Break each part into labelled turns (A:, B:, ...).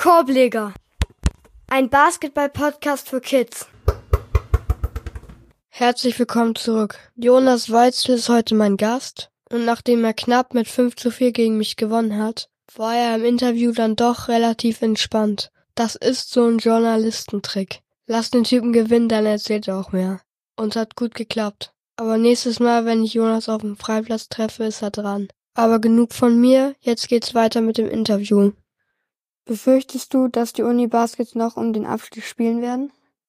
A: Korbleger, ein Basketball-Podcast für Kids. Herzlich willkommen zurück. Jonas Weitzel ist heute mein Gast und nachdem er knapp mit 5:4 gegen mich gewonnen hat, war er im Interview dann doch relativ entspannt. Das ist so ein Journalistentrick. Lass den Typen gewinnen, dann erzählt er auch mehr. Und hat gut geklappt. Aber nächstes Mal, wenn ich Jonas auf dem Freiplatz treffe, ist er dran. Aber genug von mir, jetzt geht's weiter mit dem Interview. Befürchtest du, dass die Uni Baskets noch um den Abstieg spielen werden?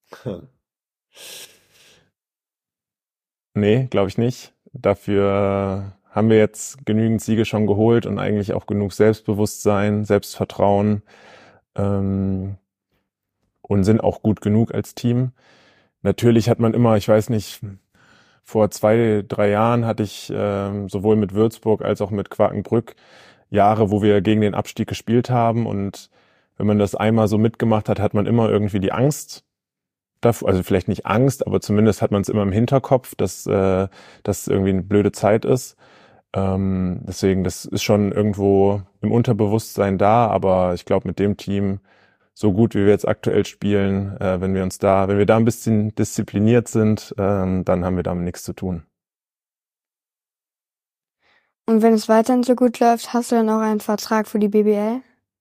B: Nee, glaube ich nicht. Dafür haben wir jetzt genügend Siege schon geholt und eigentlich auch genug Selbstbewusstsein, Selbstvertrauen und sind auch gut genug als Team. Natürlich hat man immer, ich weiß nicht, vor 2-3 Jahren hatte ich sowohl mit Würzburg als auch mit Quakenbrück Jahre, wo wir gegen den Abstieg gespielt haben. Und wenn man das einmal so mitgemacht hat, hat man immer irgendwie die Angst davor, also vielleicht nicht Angst, aber zumindest hat man es immer im Hinterkopf, dass das irgendwie eine blöde Zeit ist. Deswegen, das ist schon irgendwo im Unterbewusstsein da, aber ich glaube, mit dem Team, so gut wie wir jetzt aktuell spielen, wenn wir da ein bisschen diszipliniert sind, dann haben wir damit nichts zu tun.
A: Und wenn es weiterhin so gut läuft, hast du dann auch einen Vertrag für die BBL?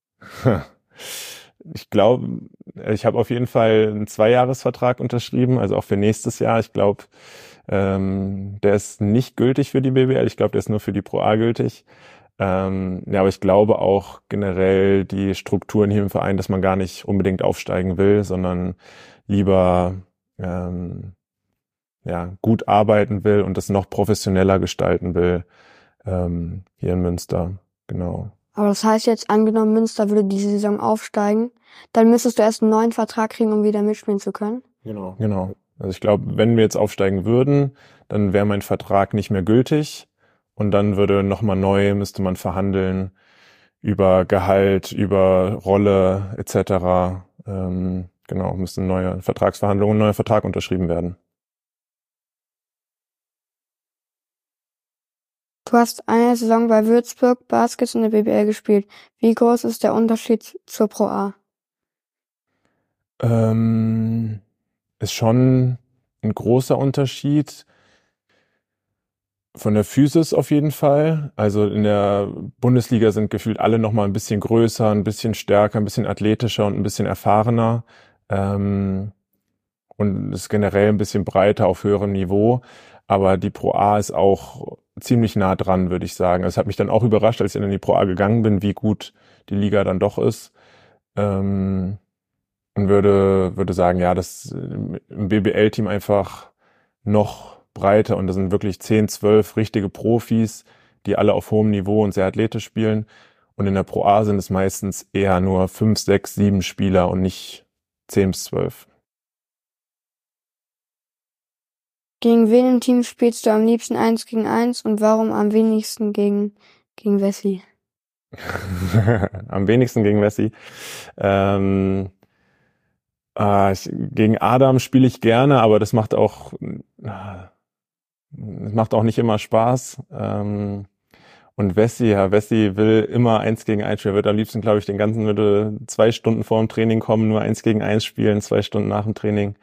B: Ich glaube, ich habe auf jeden Fall einen 2-Jahres-Vertrag unterschrieben, also auch für nächstes Jahr. Ich glaube, der ist nicht gültig für die BBL. Ich glaube, der ist nur für die Pro A gültig. Ja, aber ich glaube auch generell die Strukturen hier im Verein, dass man gar nicht unbedingt aufsteigen will, sondern lieber gut arbeiten will und das noch professioneller gestalten will hier in Münster. Genau.
A: Aber das heißt jetzt, angenommen Münster würde diese Saison aufsteigen, dann müsstest du erst einen neuen Vertrag kriegen, um wieder mitspielen zu können?
B: Genau. Also ich glaube, wenn wir jetzt aufsteigen würden, dann wäre mein Vertrag nicht mehr gültig und dann müsste man verhandeln über Gehalt, über Rolle etc. Müsste eine neue Vertragsverhandlung, ein neuer Vertrag unterschrieben werden.
A: Du hast eine Saison bei Würzburg Baskets in der BBL gespielt. Wie groß ist der Unterschied zur Pro A?
B: Ist schon ein großer Unterschied. Von der Physis auf jeden Fall. Also in der Bundesliga sind gefühlt alle noch mal ein bisschen größer, ein bisschen stärker, ein bisschen athletischer und ein bisschen erfahrener. Und ist generell ein bisschen breiter auf höherem Niveau. Aber die Pro A ist auch ziemlich nah dran, würde ich sagen. Es hat mich dann auch überrascht, als ich in die Pro A gegangen bin, wie gut die Liga dann doch ist. Und würde sagen, ja, das im BBL-Team einfach noch breiter und da sind wirklich 10, 12 richtige Profis, die alle auf hohem Niveau und sehr athletisch spielen. Und in der Pro A sind es meistens eher nur 5, 6, 7 Spieler und nicht 10 bis 12.
A: Gegen wen im Team spielst du am liebsten 1 gegen 1 und warum am wenigsten gegen Wessi?
B: Am wenigsten gegen Wessi. Gegen Adam spiele ich gerne, aber das macht auch nicht immer Spaß. Und Wessi will immer 1 gegen 1 spielen. Er wird am liebsten, glaube ich, würde 2 Stunden vor dem Training kommen, nur 1 gegen 1 spielen, 2 Stunden nach dem Training.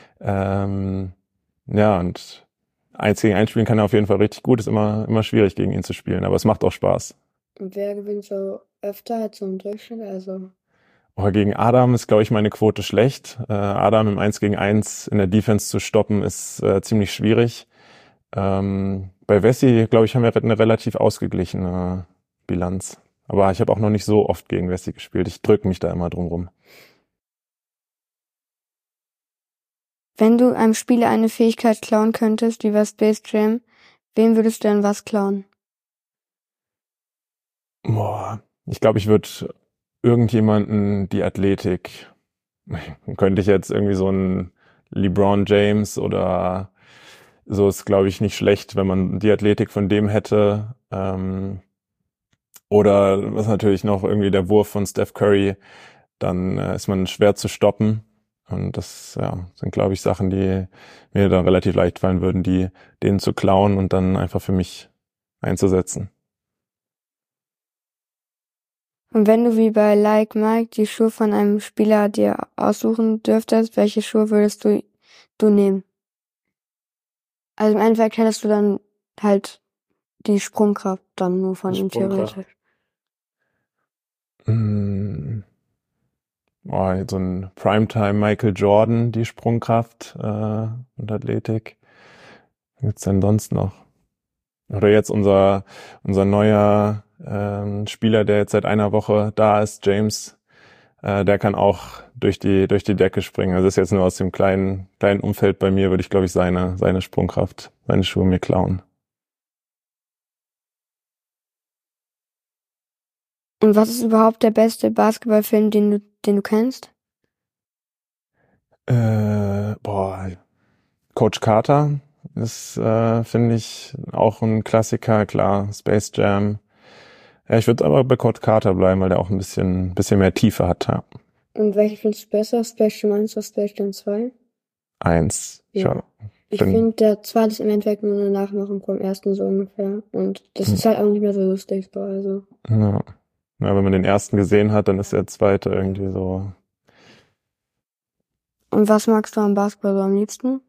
B: Und 1 gegen 1 spielen kann er auf jeden Fall richtig gut. Ist immer schwierig, gegen ihn zu spielen, aber es macht auch Spaß.
A: Und wer gewinnt so öfter als so im Durchschnitt?
B: Gegen Adam ist, glaube ich, meine Quote schlecht. Adam im 1 gegen 1 in der Defense zu stoppen, ist ziemlich schwierig. Bei Wessi, glaube ich, haben wir eine relativ ausgeglichene Bilanz. Aber ich habe auch noch nicht so oft gegen Wessi gespielt. Ich drücke mich da immer drum rum.
A: Wenn du einem Spieler eine Fähigkeit klauen könntest, wie bei Space Jam, wem würdest du denn was klauen?
B: Ich glaube, ich würde irgendjemanden die Athletik. Könnte ich jetzt irgendwie so einen LeBron James oder so, ist glaube ich nicht schlecht, wenn man die Athletik von dem hätte. Oder was natürlich noch irgendwie der Wurf von Steph Curry, dann ist man schwer zu stoppen. Und das sind, glaube ich, Sachen, die mir dann relativ leicht fallen würden, denen zu klauen und dann einfach für mich einzusetzen.
C: Und wenn du wie bei Like Mike die Schuhe von einem Spieler dir aussuchen dürftest, welche Schuhe würdest du nehmen? Also im Endeffekt hättest du dann halt die Sprungkraft dann nur von ihm theoretisch.
B: So ein Primetime Michael Jordan, die Sprungkraft und Athletik. Was gibt's denn sonst noch? Oder jetzt unser neuer Spieler, der jetzt seit einer Woche da ist, James, der kann auch durch die Decke springen. Also das ist jetzt nur aus dem kleinen Umfeld bei mir, würde ich, glaube ich, seine Sprungkraft, seine Schuhe mir klauen.
C: Und was ist überhaupt der beste Basketballfilm, den du kennst?
B: Coach Carter ist, finde ich, auch ein Klassiker, klar, Space Jam. Ja, ich würde aber bei Coach Carter bleiben, weil der auch ein bisschen mehr Tiefe hat. Ja.
C: Und welche findest du besser? Space Jam 1 oder Space Jam 2?
B: 1.
C: Ja. Ich finde, der zweite ist im Endeffekt nur eine Nachmachung vom ersten so ungefähr. Und das ist halt auch nicht mehr so lustig. Also.
B: Ja, wenn man den ersten gesehen hat, dann ist der zweite irgendwie so.
C: Und was magst du am Basketball so am liebsten?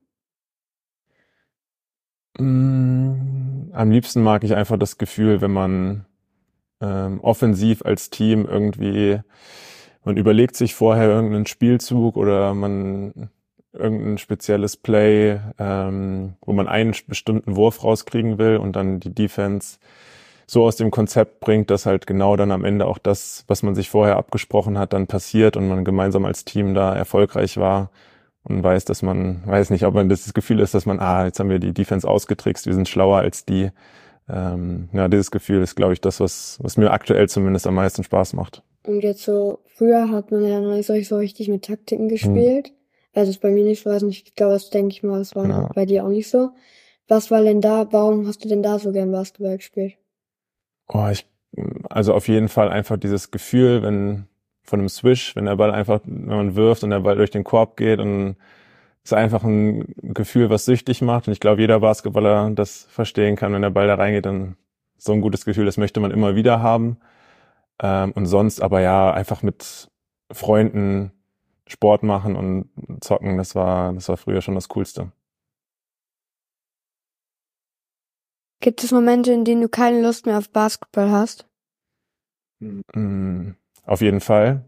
B: Am liebsten mag ich einfach das Gefühl, wenn man offensiv als Team irgendwie, man überlegt sich vorher irgendeinen Spielzug oder man irgendein spezielles Play, wo man einen bestimmten Wurf rauskriegen will und dann die Defense so aus dem Konzept bringt, dass halt genau dann am Ende auch das, was man sich vorher abgesprochen hat, dann passiert und man gemeinsam als Team da erfolgreich war und weiß, dass man, weiß nicht, ob man das Gefühl ist, dass man, jetzt haben wir die Defense ausgetrickst, wir sind schlauer als die. Dieses Gefühl ist, glaube ich, das, was mir aktuell zumindest am meisten Spaß macht.
C: Und jetzt so, früher hat man ja noch nicht so richtig mit Taktiken gespielt. Also ist bei mir nicht so, weiß nicht, ich glaube, das denke ich mal, das war bei dir auch nicht so. Was war denn da, warum hast du denn da so gern Basketball gespielt?
B: Also auf jeden Fall einfach dieses Gefühl, von einem Swish, wenn der Ball einfach, wenn man wirft und der Ball durch den Korb geht, und ist einfach ein Gefühl, was süchtig macht. Und ich glaube, jeder Basketballer das verstehen kann, wenn der Ball da reingeht, dann so ein gutes Gefühl, das möchte man immer wieder haben. Und sonst aber ja, einfach mit Freunden Sport machen und zocken, das war früher schon das Coolste.
C: Gibt es Momente, in denen du keine Lust mehr auf Basketball hast?
B: Auf jeden Fall.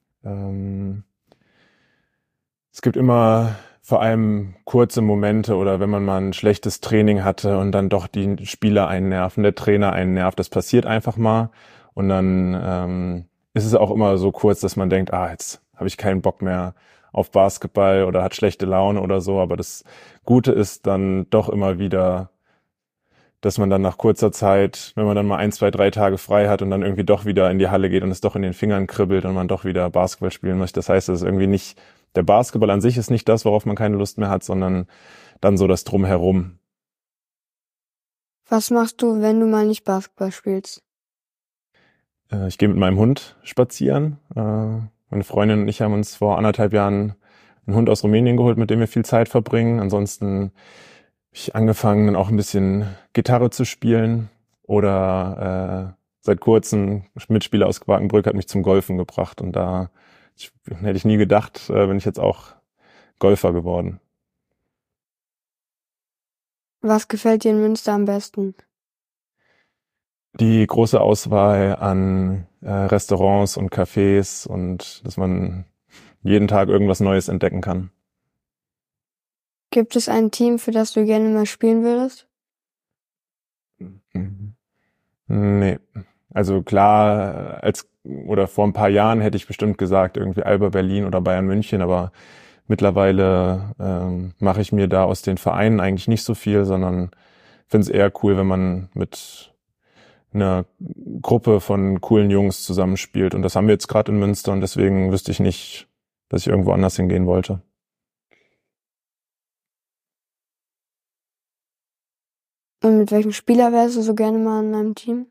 B: Es gibt immer vor allem kurze Momente oder wenn man mal ein schlechtes Training hatte und dann doch die Spieler einen nerven, der Trainer einen nervt, das passiert einfach mal. Und dann ist es auch immer so kurz, dass man denkt, jetzt habe ich keinen Bock mehr auf Basketball oder hat schlechte Laune oder so. Aber das Gute ist dann doch immer wieder, dass man dann nach kurzer Zeit, wenn man dann mal 1, 2, 3 Tage frei hat und dann irgendwie doch wieder in die Halle geht und es doch in den Fingern kribbelt und man doch wieder Basketball spielen möchte. Das heißt, es ist irgendwie nicht, der Basketball an sich ist nicht das, worauf man keine Lust mehr hat, sondern dann so das Drumherum.
C: Was machst du, wenn du mal nicht Basketball spielst?
B: Ich gehe mit meinem Hund spazieren. Meine Freundin und ich haben uns vor 1,5 Jahren einen Hund aus Rumänien geholt, mit dem wir viel Zeit verbringen. Ansonsten habe ich angefangen, dann auch ein bisschen Gitarre zu spielen. Oder seit kurzem, Mitspieler aus Quakenbrück hat mich zum Golfen gebracht. Und da hätte ich nie gedacht, bin ich jetzt auch Golfer geworden.
C: Was gefällt dir in Münster am besten?
B: Die große Auswahl an Restaurants und Cafés und dass man jeden Tag irgendwas Neues entdecken kann.
C: Gibt es ein Team, für das du gerne mal spielen würdest?
B: Nee. Also klar, oder vor ein paar Jahren hätte ich bestimmt gesagt, irgendwie Alba Berlin oder Bayern München, aber mittlerweile mache ich mir da aus den Vereinen eigentlich nicht so viel, sondern finde es eher cool, wenn man mit einer Gruppe von coolen Jungs zusammenspielt. Und das haben wir jetzt gerade in Münster und deswegen wüsste ich nicht, dass ich irgendwo anders hingehen wollte.
C: Und mit welchem Spieler wärst du so gerne mal in einem Team?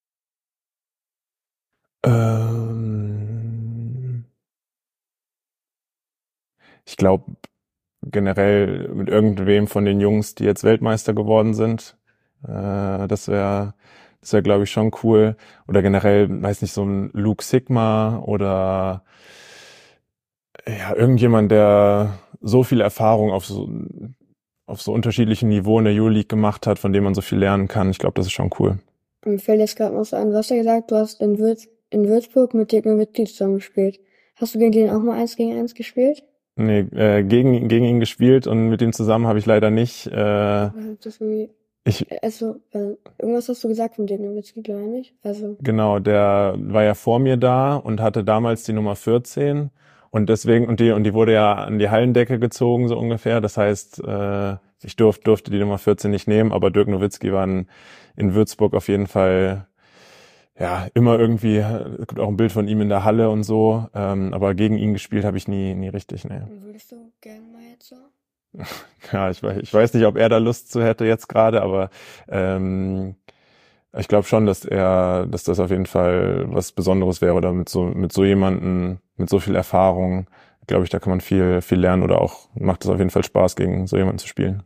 B: Ich glaube generell mit irgendwem von den Jungs, die jetzt Weltmeister geworden sind. Das wäre Das wäre, glaube ich, schon cool. Oder generell, weiß nicht, so ein Luke Sigma oder ja, irgendjemand, der so viel Erfahrung auf so unterschiedlichen Niveaus in der Euroleague gemacht hat, von dem man so viel lernen kann. Ich glaube, das ist schon cool.
C: Mir fällt jetzt gerade noch so ein, du hast ja gesagt, du hast in Würzburg mit Dirk Nowitzki zusammen gespielt. Hast du gegen den auch mal 1 gegen 1 gespielt?
B: Nee, gegen ihn gespielt und mit ihm zusammen habe ich leider nicht.
C: Irgendwas hast du gesagt von Dirk Nowitzki, glaube ich nicht. Also.
B: Genau, der war ja vor mir da und hatte damals die Nummer 14 und deswegen, und die wurde ja an die Hallendecke gezogen, so ungefähr. Das heißt, ich durfte die Nummer 14 nicht nehmen, aber Dirk Nowitzki war in Würzburg auf jeden Fall, ja, immer irgendwie, es gibt auch ein Bild von ihm in der Halle und so, aber gegen ihn gespielt habe ich nie richtig, ne.
C: Würdest du gerne mal jetzt so?
B: Ja, ich weiß nicht, ob er da Lust zu hätte jetzt gerade, aber ich glaube schon, dass das auf jeden Fall was Besonderes wäre oder mit so jemanden, mit so viel Erfahrung, glaube ich, da kann man viel lernen oder auch macht es auf jeden Fall Spaß, gegen so jemanden zu spielen.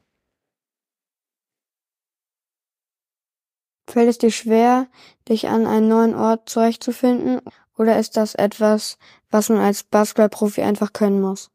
C: Fällt es dir schwer, dich an einen neuen Ort zurechtzufinden? Oder ist das etwas, was man als Basketballprofi einfach können muss?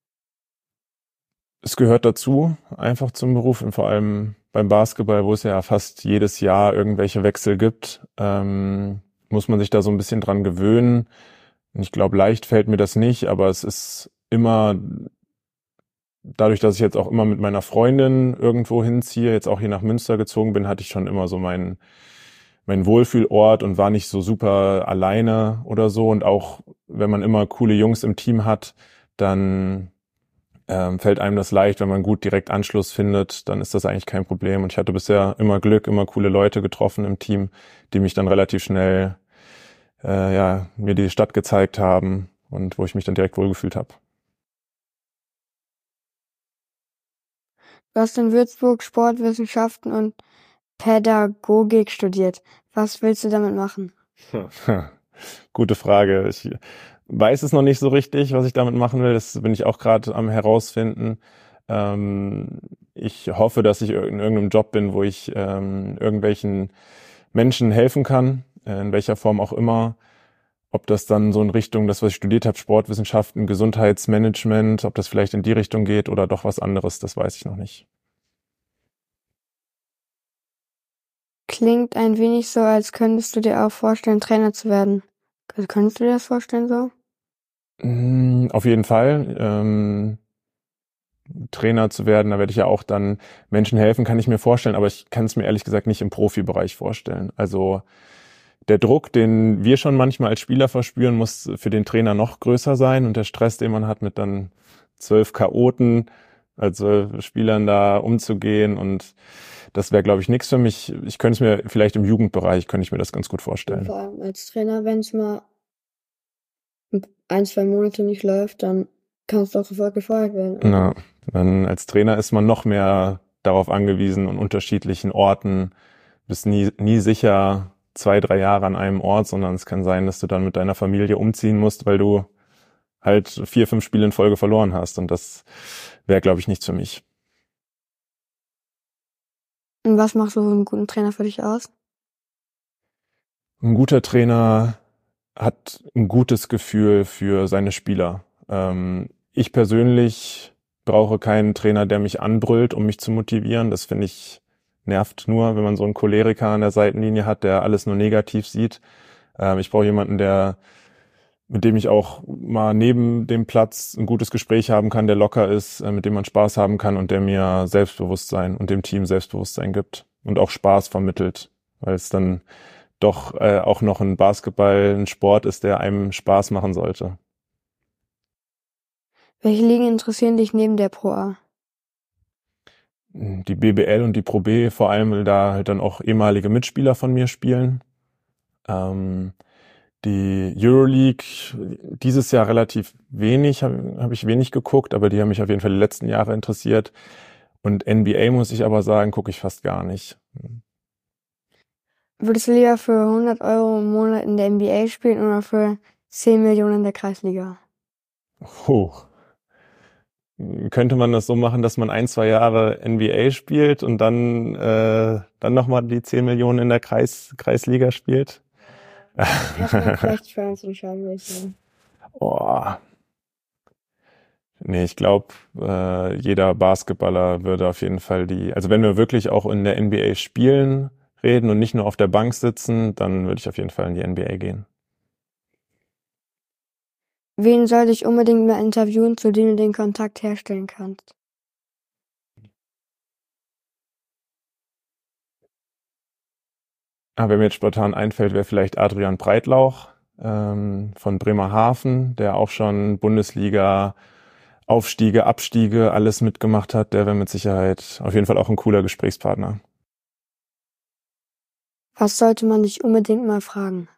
B: Es gehört dazu, einfach zum Beruf und vor allem beim Basketball, wo es ja fast jedes Jahr irgendwelche Wechsel gibt, muss man sich da so ein bisschen dran gewöhnen. Und ich glaube, leicht fällt mir das nicht, aber es ist immer, dadurch, dass ich jetzt auch immer mit meiner Freundin irgendwo hinziehe, jetzt auch hier nach Münster gezogen bin, hatte ich schon immer so meinen Wohlfühlort und war nicht so super alleine oder so. Und auch wenn man immer coole Jungs im Team hat, dann fällt einem das leicht, wenn man gut direkt Anschluss findet, dann ist das eigentlich kein Problem. Und ich hatte bisher immer Glück, immer coole Leute getroffen im Team, die mich dann relativ schnell mir die Stadt gezeigt haben und wo ich mich dann direkt wohlgefühlt habe.
C: Du hast in Würzburg Sportwissenschaften und Pädagogik studiert. Was willst du damit machen?
B: Gute Frage. Ich weiß es noch nicht so richtig, was ich damit machen will. Das bin ich auch gerade am herausfinden. Ich hoffe, dass ich in irgendeinem Job bin, wo ich irgendwelchen Menschen helfen kann, in welcher Form auch immer. Ob das dann so in Richtung, das, was ich studiert habe, Sportwissenschaften, Gesundheitsmanagement, ob das vielleicht in die Richtung geht oder doch was anderes, das weiß ich noch nicht.
C: Klingt ein wenig so, als könntest du dir auch vorstellen, Trainer zu werden. Also könntest du dir das vorstellen so?
B: Auf jeden Fall. Trainer zu werden, da werde ich ja auch dann Menschen helfen, kann ich mir vorstellen, aber ich kann es mir ehrlich gesagt nicht im Profibereich vorstellen. Also der Druck, den wir schon manchmal als Spieler verspüren, muss für den Trainer noch größer sein und der Stress, den man hat, mit dann 12 Chaoten, also Spielern da umzugehen, und das wäre, glaube ich, nichts für mich. Ich könnte es mir vielleicht im Jugendbereich, könnte ich mir das ganz gut vorstellen.
C: Und vor allem als Trainer, wenn es mal 1-2 Monate nicht läuft, dann kannst du auch sofort gefeuert werden.
B: Ja, dann als Trainer ist man noch mehr darauf angewiesen, an unterschiedlichen Orten, bist nie sicher 2-3 Jahre an einem Ort, sondern es kann sein, dass du dann mit deiner Familie umziehen musst, weil du halt 4-5 Spiele in Folge verloren hast, und das wäre, glaube ich, nichts für mich.
C: Und was macht so einen guten Trainer für dich aus?
B: Ein guter Trainer hat ein gutes Gefühl für seine Spieler. Ich persönlich brauche keinen Trainer, der mich anbrüllt, um mich zu motivieren. Das finde ich nervt nur, wenn man so einen Choleriker an der Seitenlinie hat, der alles nur negativ sieht. Ich brauche jemanden, mit dem ich auch mal neben dem Platz ein gutes Gespräch haben kann, der locker ist, mit dem man Spaß haben kann und der mir Selbstbewusstsein und dem Team Selbstbewusstsein gibt und auch Spaß vermittelt, weil es dann doch auch noch ein Sport ist, der einem Spaß machen sollte.
C: Welche Ligen interessieren dich neben der Pro A?
B: Die BBL und die Pro B, vor allem, weil da halt dann auch ehemalige Mitspieler von mir spielen. Die Euroleague dieses Jahr relativ wenig, hab ich wenig geguckt, aber die haben mich auf jeden Fall die letzten Jahre interessiert. Und NBA, muss ich aber sagen, gucke ich fast gar nicht.
C: Würdest du lieber für 100 Euro im Monat in der NBA spielen oder für 10 Millionen in der Kreisliga?
B: Hoch. könnte man das so machen, dass man 1, 2 Jahre NBA spielt und dann nochmal die 10 Millionen in der Kreisliga spielt?
C: Erstmal vielleicht für uns entscheiden, welche.
B: Oh. Nee, ich glaube, jeder Basketballer würde auf jeden Fall also wenn wir wirklich auch in der NBA spielen, reden und nicht nur auf der Bank sitzen, dann würde ich auf jeden Fall in die NBA gehen.
C: Wen sollte ich unbedingt mal interviewen, zu dem du den Kontakt herstellen kannst?
B: Wer mir jetzt spontan einfällt, wäre vielleicht Adrian Breitlauch von Bremerhaven, der auch schon Bundesliga, Aufstiege, Abstiege, alles mitgemacht hat. Der wäre mit Sicherheit auf jeden Fall auch ein cooler Gesprächspartner.
C: Was sollte man dich unbedingt mal fragen?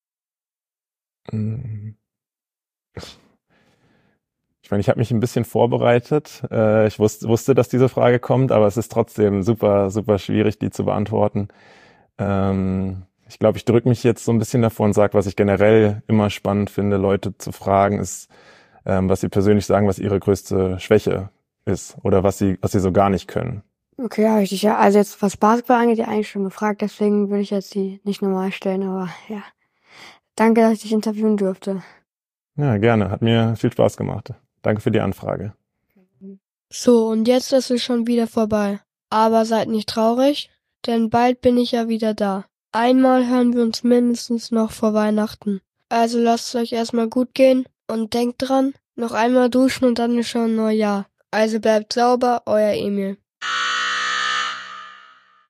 B: Ich meine, ich habe mich ein bisschen vorbereitet. Ich wusste, dass diese Frage kommt, aber es ist trotzdem super, super schwierig, die zu beantworten. Ich glaube, ich drücke mich jetzt so ein bisschen davor und sage, was ich generell immer spannend finde, Leute zu fragen, ist, was sie persönlich sagen, was ihre größte Schwäche ist oder was sie so gar nicht können.
C: Okay, habe ich dich ja, also jetzt was Basketball angeht, ja eigentlich schon gefragt, deswegen würde ich jetzt die nicht normal stellen, aber ja. Danke, dass ich dich interviewen durfte.
B: Ja, gerne. Hat mir viel Spaß gemacht. Danke für die Anfrage.
A: So, und jetzt ist es schon wieder vorbei. Aber seid nicht traurig, denn bald bin ich ja wieder da. Einmal hören wir uns mindestens noch vor Weihnachten. Also lasst es euch erstmal gut gehen und denkt dran, noch einmal duschen und dann ist schon Neujahr. Also bleibt sauber, euer Emil.